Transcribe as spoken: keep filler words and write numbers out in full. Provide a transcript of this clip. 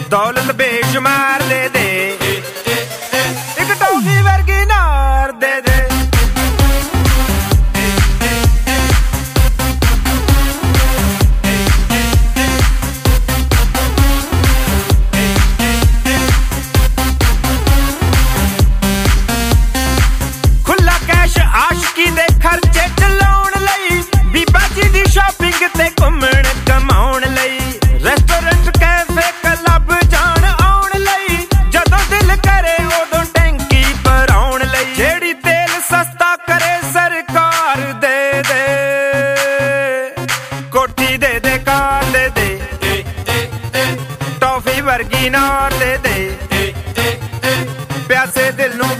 ਦੌਲਤ ਬੇਸ਼ੁਮਾਰ ਦੇ ਦੇ, ਇੱਕ ਟੌਫੀ ਵਰਗੀ ਨਾਰ ਦੇ ਦੇ। ਖੁੱਲਾ ਕੈਸ਼ ਆਸ਼ਕੀ ਦੇ ਖਰਚੇ ਚਲਾਉਣ ਲਈ, ਬੀਬਾ ਜੀ ਦੀ ਸ਼ਾਪਿੰਗ ਤੇ ਘੁੰਮਣ ਕਮਾਉਣ ਲਈ, ਰੈਸਟੋਰੈਂਟ ਕੈਫੇ ਕਲੱਬ ਜਾਣ ਆਉਣ ਲਈ, ਜਦੋਂ ਦਿਲ ਕਰੇ ਉਦੋਂ ਟੈਂਕੀ ਭਰਾਉਣ ਲਈ, ਜਿਹੜੀ ਤੇਲ ਸਸਤਾ ਕਰੇ ਸਰਕਾਰ ਦੇ ਦੇ, ਕੋਠੀ ਦੇ ਦੇ ਕਾਰ ਦੇ ਦੇ, ਟੌਫੀ ਵਰਗੀ ਨਾਰ ਦੇ ਦੇ, ਪਿਆਸੇ ਦਿਲ ਨੂੰ